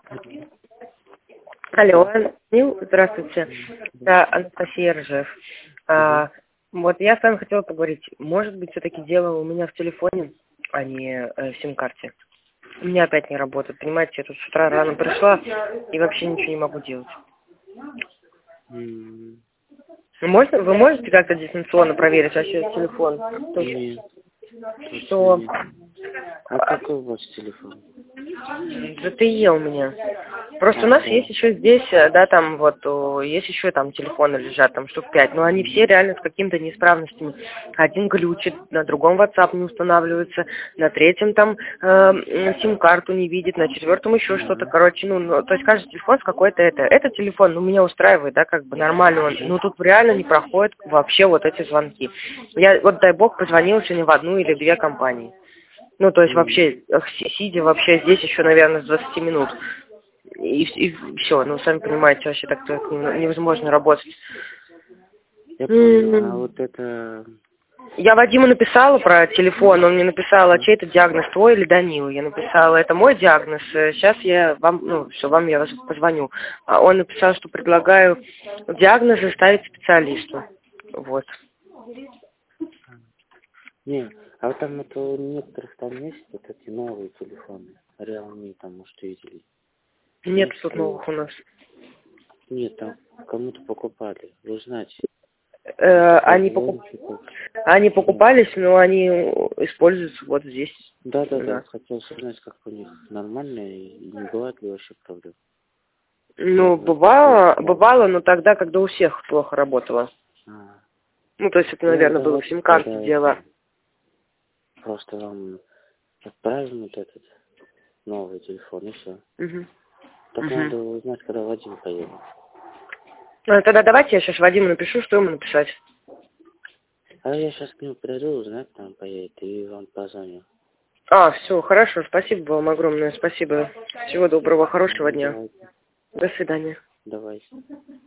Алло, здравствуйте. Это Анастасия Ржев. Вот я с вами хотела поговорить. Может быть, все-таки дело у меня в телефоне, а не в сим-карте. У меня опять не работает. Понимаете, я тут с утра рано пришла и вообще ничего не могу делать. Вы можете как-то дистанционно проверить вообще телефон? Нет. Что? Нет. А какой у вас телефон? ZTE у меня. Просто у нас есть еще здесь, да, там вот, есть еще там телефоны лежат, там штук 5, но они все реально с какими-то неисправностями. Один глючит, на другом WhatsApp не устанавливается, на третьем там сим-карту не видит, на четвертом еще что-то, короче, то есть каждый телефон с какой-то этот телефон, меня устраивает, да, как бы нормально он, но тут реально не проходят вообще вот эти звонки. Я, вот дай бог, позвонила сегодня в одну или две компании. То есть вообще, сидя вообще здесь еще, наверное, с 20 минут. И все, сами понимаете, вообще так невозможно работать. Я понял, а вот это... Я Вадиму написала про телефон, он мне написал, а чей это диагноз, твой или Данила? Я написала, это мой диагноз, сейчас я вам, вам я вас позвоню. А он написал, что предлагаю диагнозы ставить специалисту. Вот. Нет, а вот там это у некоторых там есть вот эти новые телефоны, Realme там, может, видели? Нет тут новых у нас. Нет, там кому-то покупали, вы знаете. Они покупались, но они используются вот здесь. Да. Хотел узнать, как у них нормально и не бывает ли вообще проблем. Бывало, но тогда, когда у всех плохо работало. То есть это, наверное, было в сим-карте дело. Просто вам отправим вот этот новый телефон и все. Так надо узнать, когда Вадим поедет. Тогда давайте я сейчас Вадиму напишу, что ему написать. А я сейчас к нему приду, узнать, там поедет, и вам позвоню. Все, хорошо, спасибо вам огромное, спасибо. Всего доброго, хорошего дня. Давайте. До свидания. Давайте.